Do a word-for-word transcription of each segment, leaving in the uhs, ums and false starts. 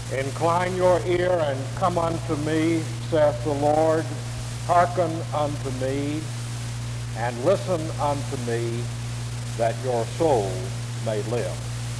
Incline your ear and come unto me, saith the Lord. Hearken unto me, and listen unto me, that your soul may live.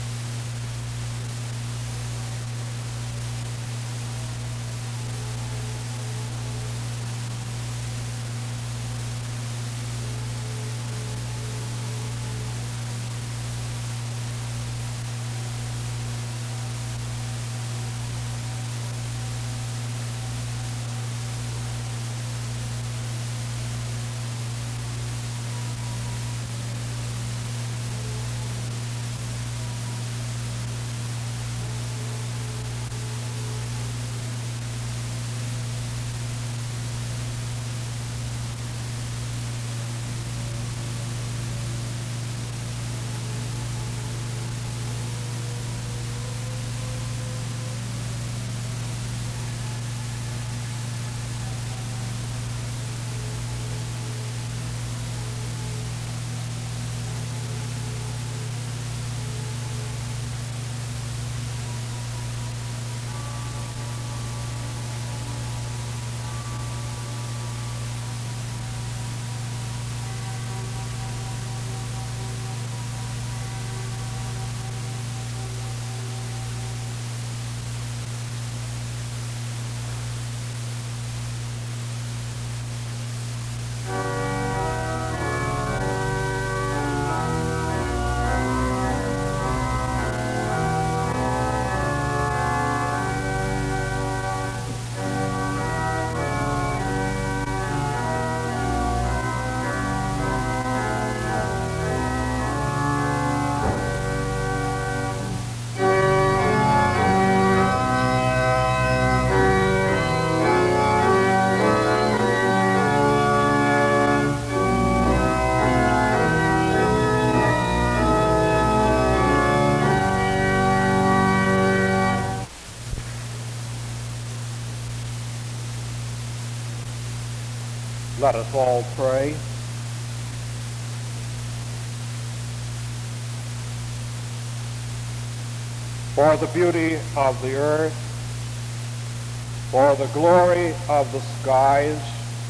Let us all pray. For the beauty of the earth, for the glory of the skies,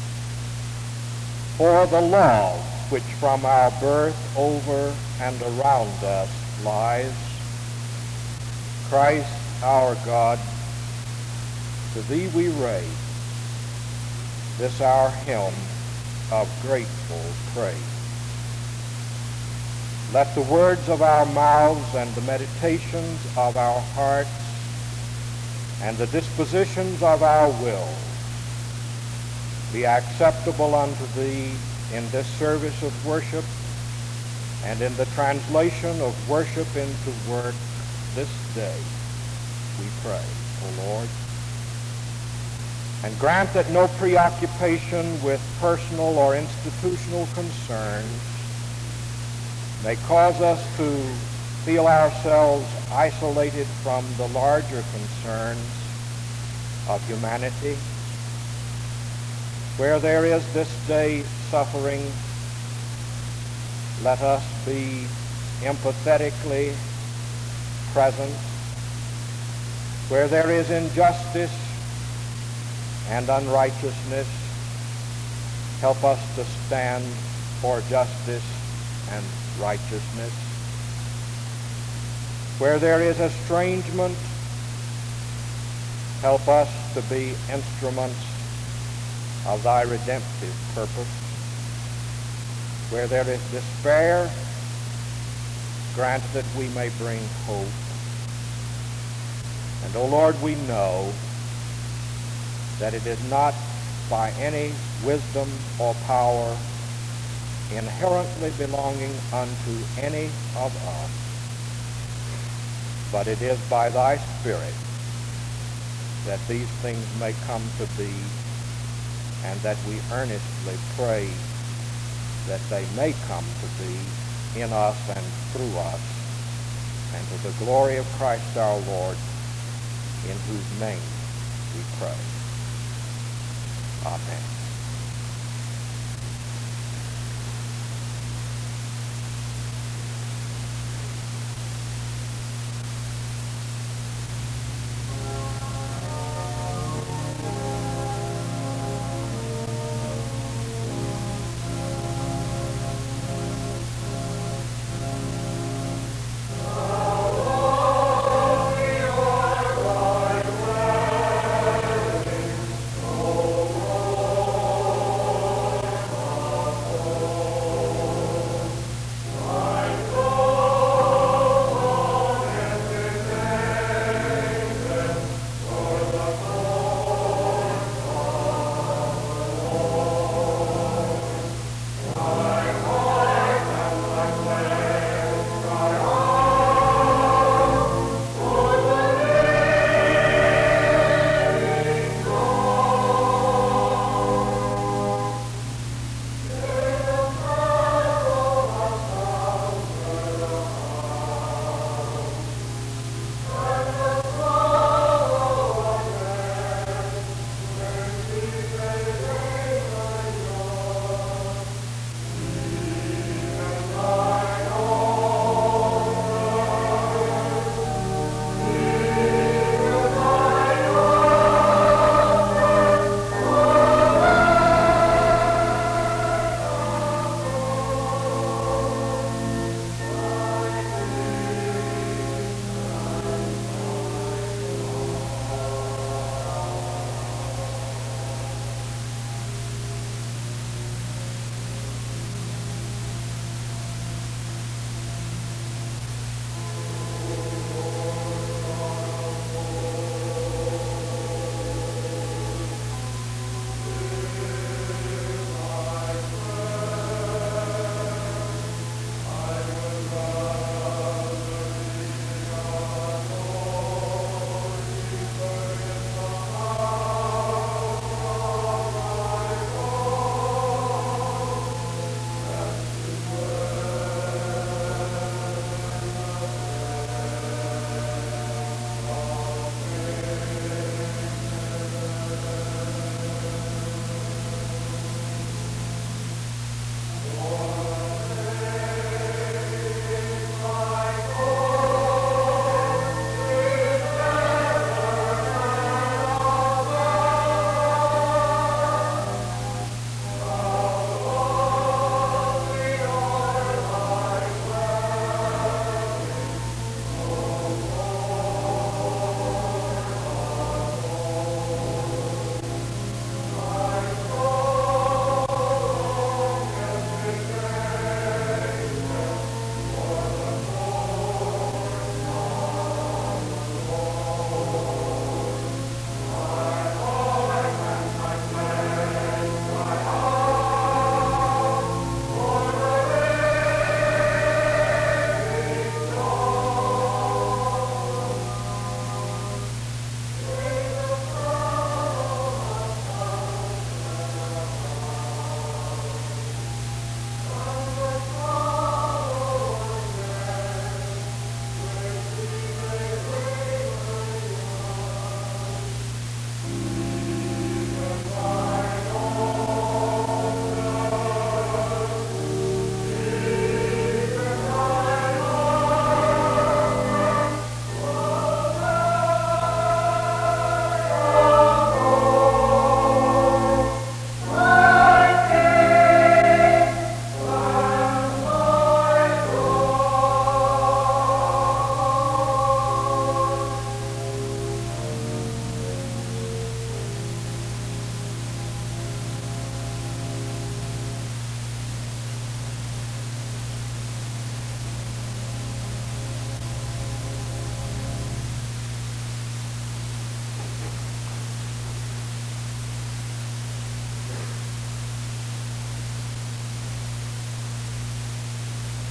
for the love which from our birth over and around us lies, Christ our God, to thee we raise this our hymn of grateful praise. Let the words of our mouths and the meditations of our hearts and the dispositions of our will be acceptable unto thee in this service of worship and in the translation of worship into work this day, we pray, O Lord. And grant that no preoccupation with personal or institutional concerns may cause us to feel ourselves isolated from the larger concerns of humanity. Where there is this day suffering, let us be empathetically present. Where there is injustice and unrighteousness, help us to stand for justice and righteousness. Where there is estrangement, help us to be instruments of thy redemptive purpose. Where there is despair, grant that we may bring hope. And, O Lord, we know that it is not by any wisdom or power inherently belonging unto any of us, but it is by thy Spirit that these things may come to be, and that we earnestly pray that they may come to be in us and through us, and to the glory of Christ our Lord, in whose name we pray. Amen.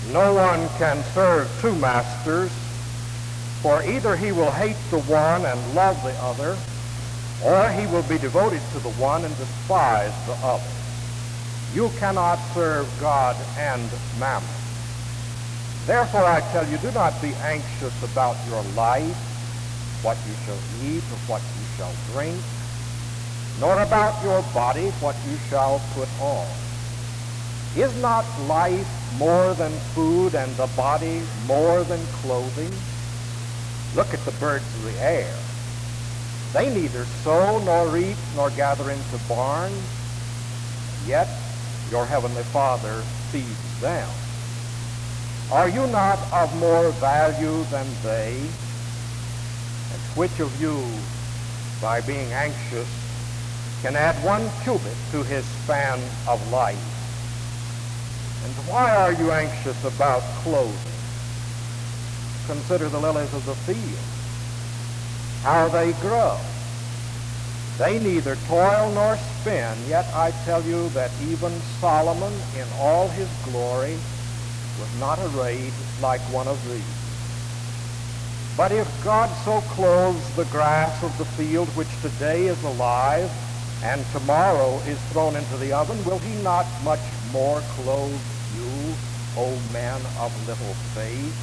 No one can serve two masters, for either he will hate the one and love the other, or he will be devoted to the one and despise the other. You cannot serve God and mammon. Therefore I tell you, do not be anxious about your life, what you shall eat or what you shall drink, nor about your body, what you shall put on. Is not life more than food, and the body more than clothing? Look at the birds of the air. They neither sow nor reap nor gather into barns, yet your heavenly Father feeds them. Are you not of more value than they? And which of you, by being anxious, can add one cubit to his span of life? And why are you anxious about clothing? Consider the lilies of the field, how they grow. They neither toil nor spin, yet I tell you that even Solomon in all his glory was not arrayed like one of these. But if God so clothes the grass of the field, which today is alive and tomorrow is thrown into the oven, will he not much more clothe you, O men of little faith?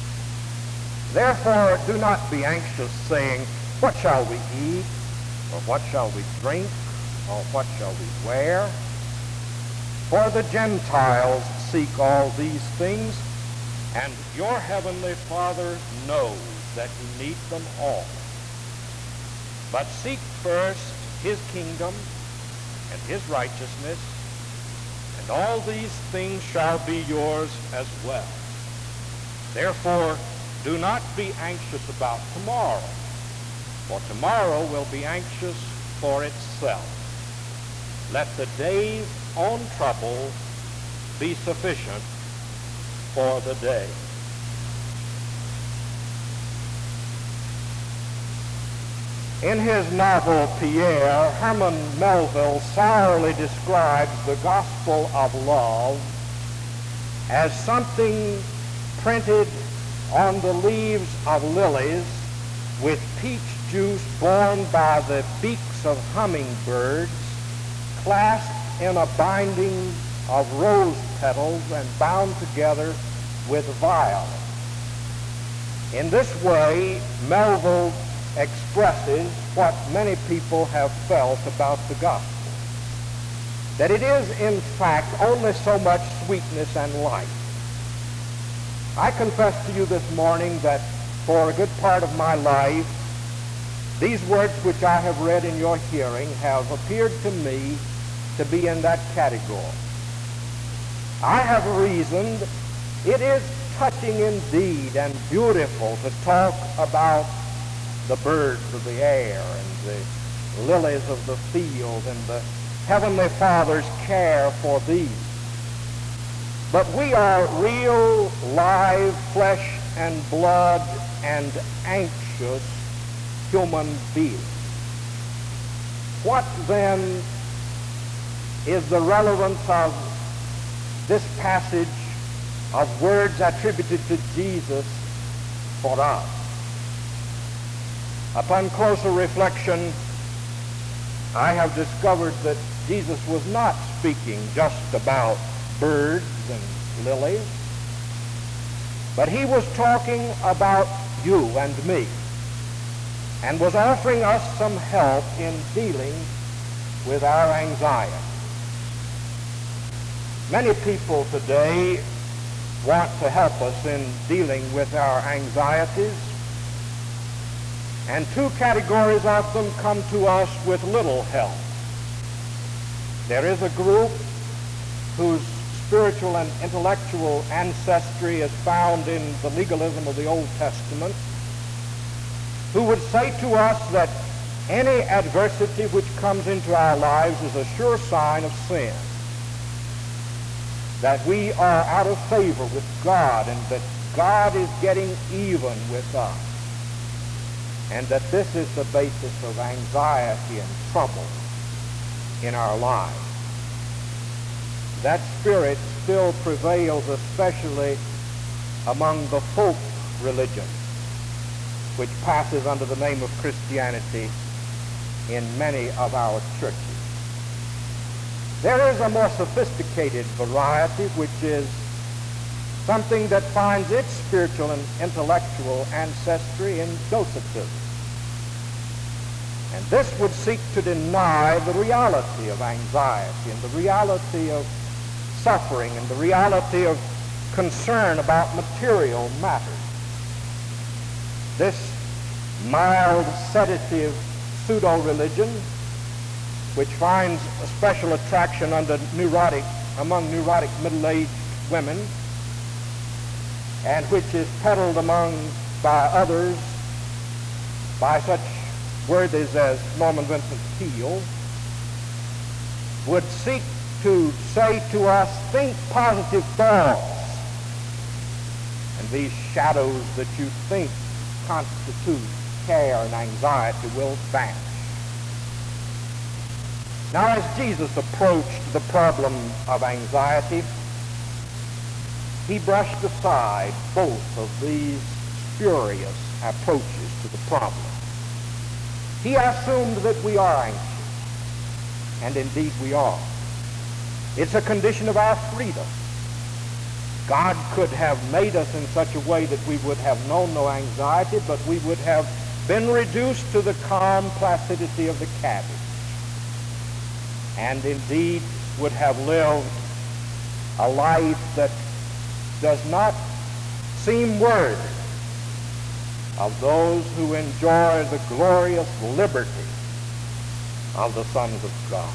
Therefore do not be anxious, saying, what shall we eat, or what shall we drink, or what shall we wear? For the Gentiles seek all these things, and your heavenly Father knows that you need them all. But seek first his kingdom and his righteousness, and all these things shall be yours as well. Therefore, do not be anxious about tomorrow, for tomorrow will be anxious for itself. Let the day's own trouble be sufficient for the day. In his novel Pierre, Herman Melville sourly describes the gospel of love as something printed on the leaves of lilies with peach juice borne by the beaks of hummingbirds, clasped in a binding of rose petals and bound together with violets. In this way, Melville expresses what many people have felt about the gospel, that it is in fact only so much sweetness and light. I confess to you this morning that for a good part of my life, these words which I have read in your hearing have appeared to me to be in that category. I have reasoned it is touching indeed and beautiful to talk about the birds of the air and the lilies of the field and the Heavenly Father's care for these. But we are real, live, flesh and blood and anxious human beings. What then is the relevance of this passage of words attributed to Jesus for us? Upon closer reflection, I have discovered that Jesus was not speaking just about birds and lilies, but he was talking about you and me, and was offering us some help in dealing with our anxiety. Many people today want to help us in dealing with our anxieties, and two categories of them come to us with little help. There is a group whose spiritual and intellectual ancestry is found in the legalism of the Old Testament, who would say to us that any adversity which comes into our lives is a sure sign of sin, that we are out of favor with God, and that God is getting even with us, and that this is the basis of anxiety and trouble in our lives. That spirit still prevails, especially among the folk religion, which passes under the name of Christianity in many of our churches. There is a more sophisticated variety, which is something that finds its spiritual and intellectual ancestry in Docetism. And this would seek to deny the reality of anxiety and the reality of suffering and the reality of concern about material matters. This mild, sedative pseudo-religion, which finds a special attraction under neurotic, among neurotic middle-aged women, and which is peddled among by others by such worthies as Norman Vincent Peale, would seek to say to us, think positive thoughts, and these shadows that you think constitute care and anxiety will vanish. Now, as Jesus approached the problem of anxiety, he brushed aside both of these spurious approaches to the problem. He assumed that we are anxious, and indeed we are. It's a condition of our freedom. God could have made us in such a way that we would have known no anxiety, but we would have been reduced to the calm placidity of the cabbage, and indeed would have lived a life that does not seem worthy of those who enjoy the glorious liberty of the sons of God.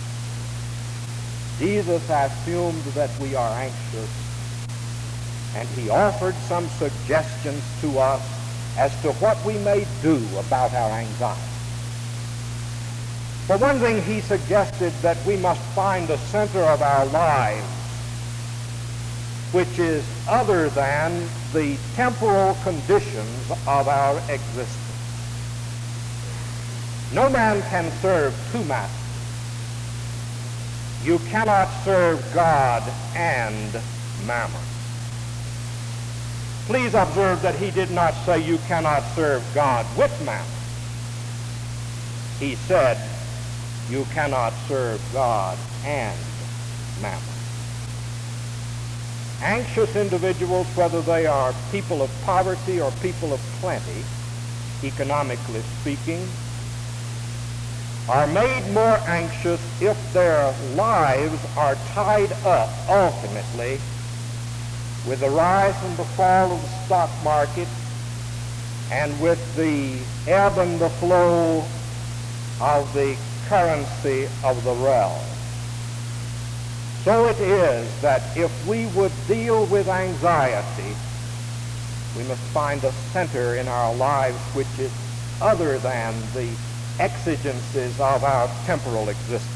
Jesus assumed that we are anxious, and he offered some suggestions to us as to what we may do about our anxiety. For one thing, he suggested that we must find the center of our lives, which is other than the temporal conditions of our existence. No man can serve two masters. You cannot serve God and mammon. Please observe that he did not say you cannot serve God with mammon. He said you cannot serve God and mammon. Anxious individuals, whether they are people of poverty or people of plenty, economically speaking, are made more anxious if their lives are tied up ultimately with the rise and the fall of the stock market and with the ebb and the flow of the currency of the realm. So it is that if we would deal with anxiety, we must find a center in our lives which is other than the exigencies of our temporal existence.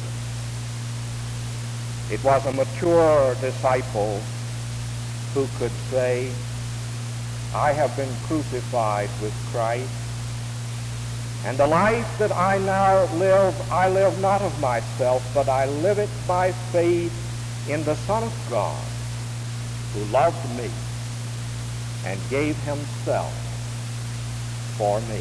It was a mature disciple who could say, I have been crucified with Christ, and the life that I now live, I live not of myself, but I live it by faith in the Son of God, who loved me and gave himself for me.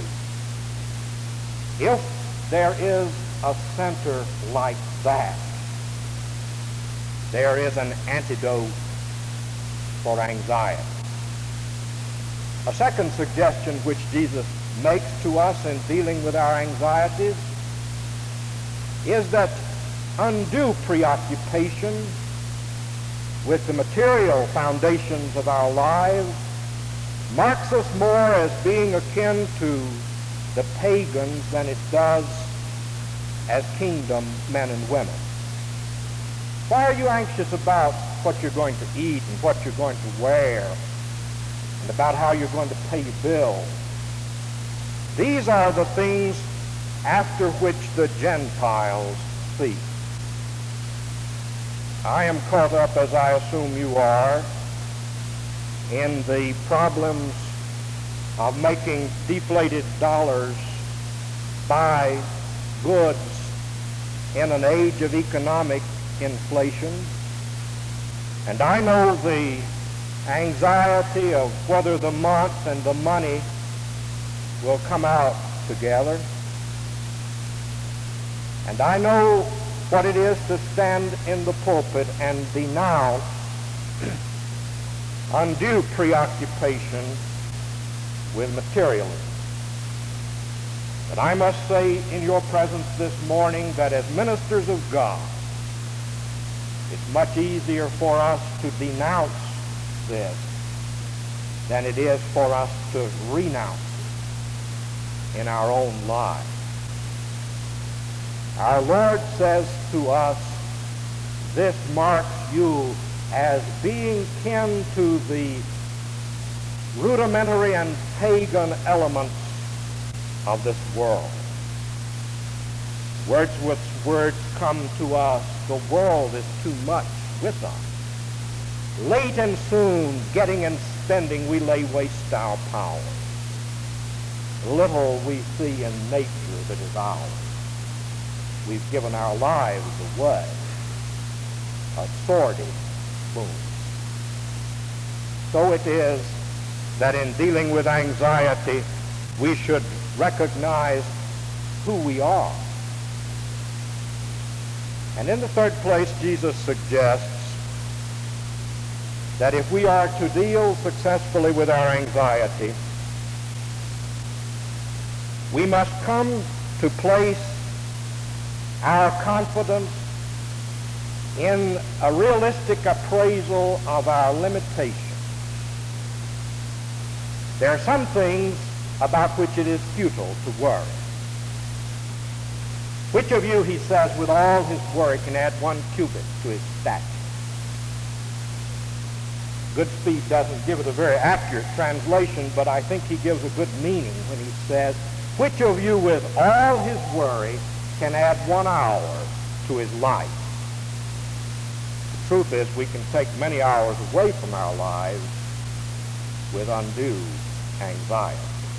If there is a center like that, there is an antidote for anxiety. A second suggestion which Jesus makes to us in dealing with our anxieties is that undue preoccupation with the material foundations of our lives marks us more as being akin to the pagans than it does as kingdom men and women. Why are you anxious about what you're going to eat and what you're going to wear and about how you're going to pay your bills? These are the things after which the Gentiles seek. I am caught up, as I assume you are, in the problems of making deflated dollars buy goods in an age of economic inflation. And I know the anxiety of whether the month and the money will come out together. And I know what it is to stand in the pulpit and denounce undue preoccupation with materialism. But I must say in your presence this morning that as ministers of God, it's much easier for us to denounce this than it is for us to renounce it in our own lives. Our Lord says to us, this marks you as being kin to the rudimentary and pagan elements of this world. Wordsworth's words come to us, the world is too much with us. Late and soon, getting and spending, we lay waste our power. Little we see in nature that is ours. We've given our lives away, a sordid boon. So it is that in dealing with anxiety, we should recognize who we are. And in the third place, Jesus suggests that if we are to deal successfully with our anxiety, we must come to place our confidence in a realistic appraisal of our limitations. There are some things about which it is futile to worry. Which of you, he says, with all his worry can add one cubit to his stature? Goodspeed doesn't give it a very accurate translation, but I think he gives a good meaning when he says, which of you with all his worry can add one hour to his life? The truth is, we can take many hours away from our lives with undue anxiety.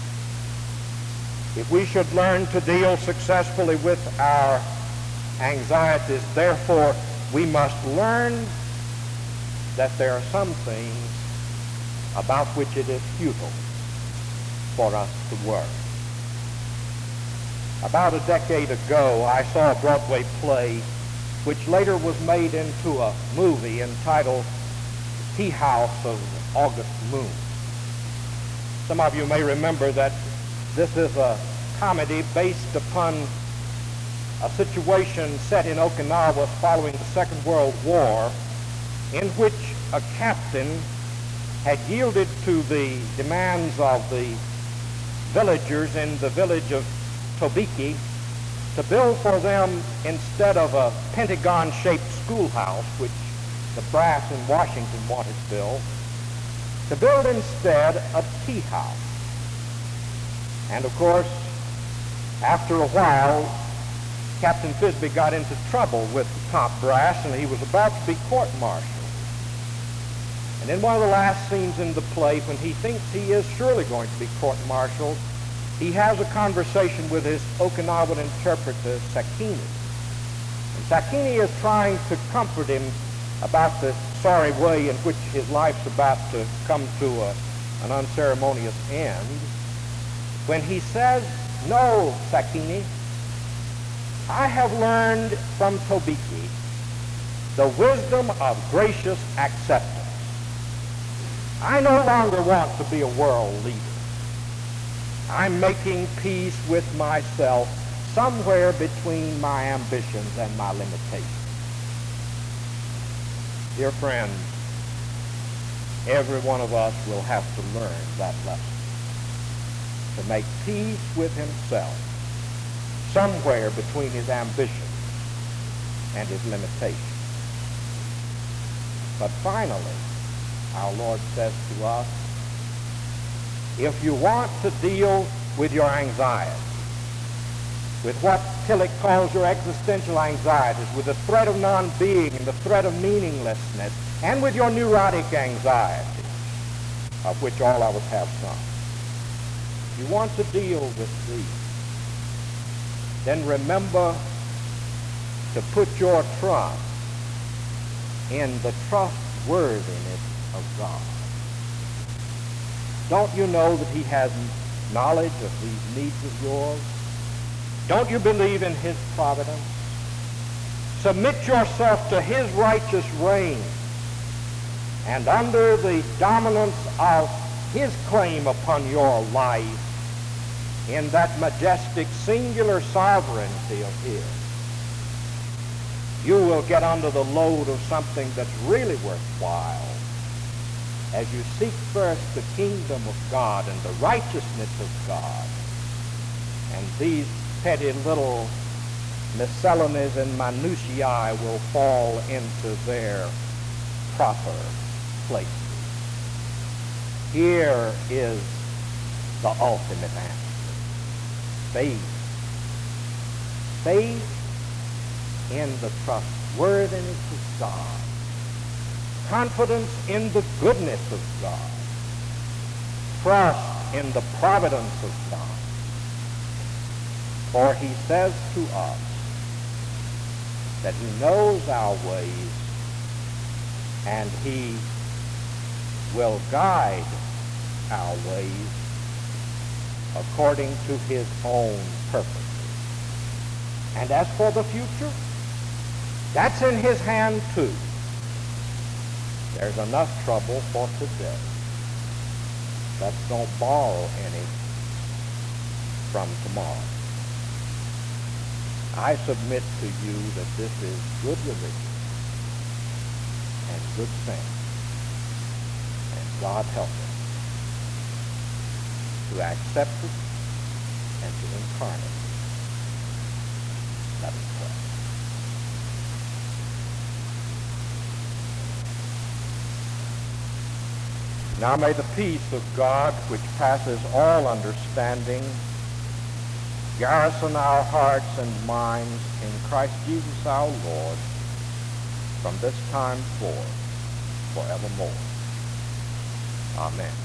If we should learn to deal successfully with our anxieties, therefore, we must learn that there are some things about which it is futile for us to worry. About a decade ago, I saw a Broadway play which later was made into a movie entitled Tea House of August Moon. Some of you may remember that this is a comedy based upon a situation set in Okinawa following the Second World War, in which a captain had yielded to the demands of the villagers in the village of Tobiki to build for them, instead of a pentagon-shaped schoolhouse, which the brass in Washington wanted built, to build instead a tea house. And of course, after a while, Captain Fisby got into trouble with the top brass, and he was about to be court-martialed. And in one of the last scenes in the play, when he thinks he is surely going to be court-martialed, he has a conversation with his Okinawan interpreter, Sakini. And Sakini is trying to comfort him about the sorry way in which his life's about to come to a, an unceremonious end, when he says, "No, Sakini, I have learned from Tobiki the wisdom of gracious acceptance. I no longer want to be a world leader. I'm making peace with myself somewhere between my ambitions and my limitations." Dear friends, every one of us will have to learn that lesson, to make peace with himself somewhere between his ambitions and his limitations. But finally, our Lord says to us, if you want to deal with your anxiety, with what Tillich calls your existential anxieties, with the threat of non-being and the threat of meaninglessness, and with your neurotic anxieties, of which all of us have some, if you want to deal with these, then remember to put your trust in the trustworthiness of God. Don't you know that he has knowledge of these needs of yours? Don't you believe in his providence? Submit yourself to his righteous reign, and under the dominance of his claim upon your life, in that majestic singular sovereignty of his, you will get under the load of something that's really worthwhile as you seek first the kingdom of God and the righteousness of God, and these petty little miscellanies and minutiae will fall into their proper places. Here is the ultimate answer. Faith. Faith in the trustworthiness of God. Confidence in the goodness of God. Trust in the providence of God. For he says to us that he knows our ways and he will guide our ways according to his own purposes. And as for the future, that's in his hand too. There's enough trouble for today. Let's don't borrow any from tomorrow. I submit to you that this is good religion and good sense. And God help us to accept it and to incarnate it. Let us pray. Now may the peace of God, which passes all understanding, garrison our hearts and minds in Christ Jesus our Lord from this time forth, forevermore. Amen.